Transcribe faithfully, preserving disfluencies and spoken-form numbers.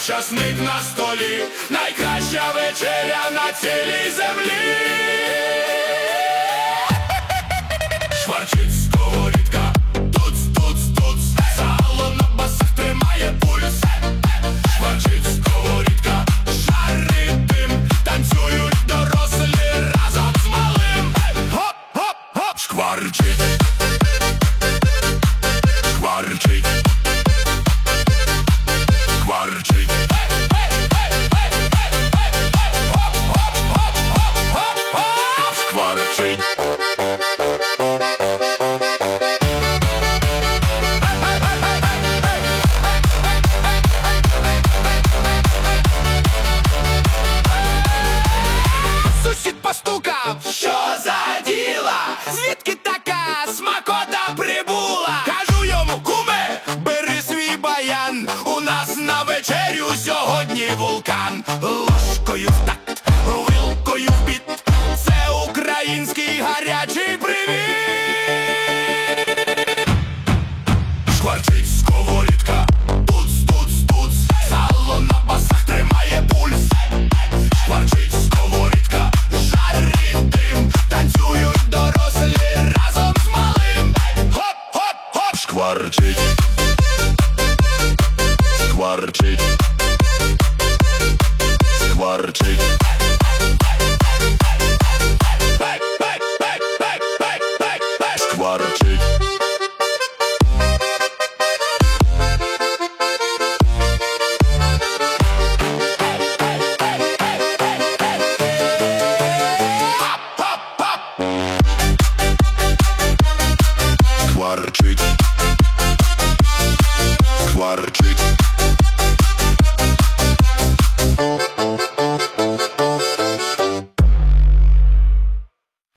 часник на столі, найкраща вечеря на цілій землі. Шкварчить сковорідка, туц, туц, туц, сало на басах тримає пульс. Шкварчить сковорідка, жарить дим, танцюють дорослі разом з малим. Хоп, хоп, хоп, шкварчить, шкварчить, шкварчить. Хоп, хоп, хоп, хоп, хоп, хоп, шкварчить. Сусід постукав, що за діла? Звідки така смакота прибула? Кажу йому: куме, бери свій баян, у нас на вечерю сьогодні вулкан. Ложкою в такт, вилкою в біт, це український гарячий привіт. Шкварчить сковорідка, туц, туц, туц, сало на басах тримає пульс. Шкварчить сковорідка, жарить дим, танцюють дорослі разом з малим. Хоп, хоп, хоп, шкварчить, шкварчить, шкварчить. Бек, бек, бек, бек, бек, бек, бек, шкварчить. Шкварчить.